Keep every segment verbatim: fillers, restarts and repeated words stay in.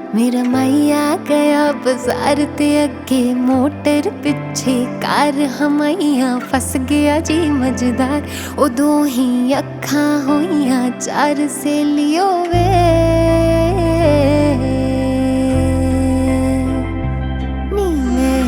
मेरा मैया गया बाजार ते अगे मोटर पिछे कार हमैया फस गया जी मजदार। उदों ही अखां होइयां चार सहेलियों वे नी मैं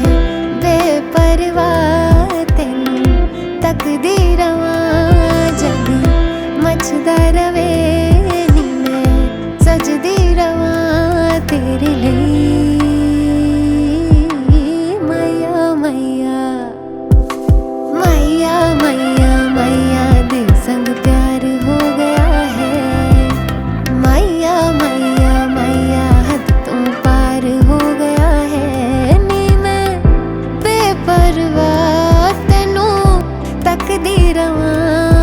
बेपरवाह तैनू तकदी रवां जग मचदा रवे नी मैं सजदी रवां तेरे लिए। मैया मैया मैया मैया मैया दे संग प्यार हो गया है। मैया मैया मैया हद तो पार हो गया है नी मैं बेपरवाह तैनू तकदी रवां।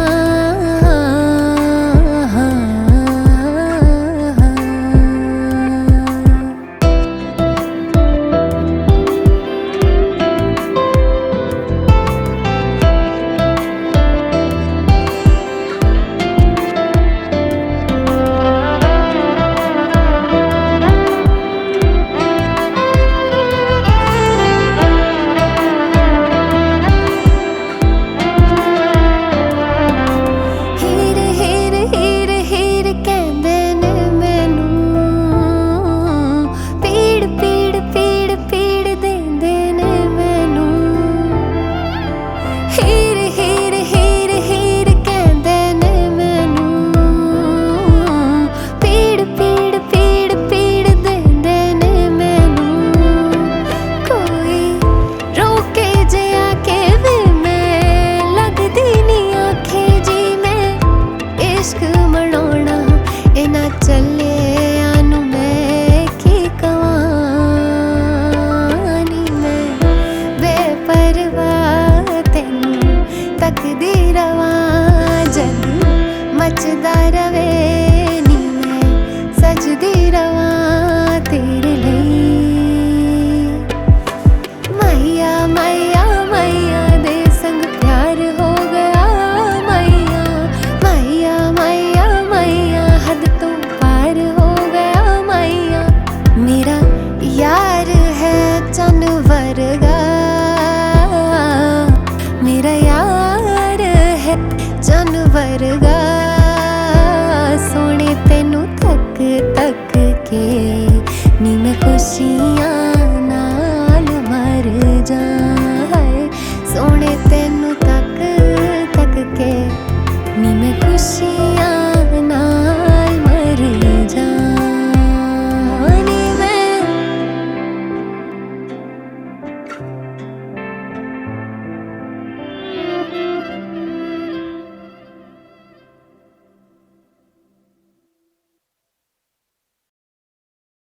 तकदी रवां जग मचदा रवे नी मैं सजदी रवां तेरे लिए। मैया मैया मैया दे संग प्यार हो गया। मैया मैया मैया मैया हद तो पार हो गया। मैया मेरा यार है चन वर्गा मेरा यार है चन वर्गा सोने तेनू तक तक के नी मैं खुशी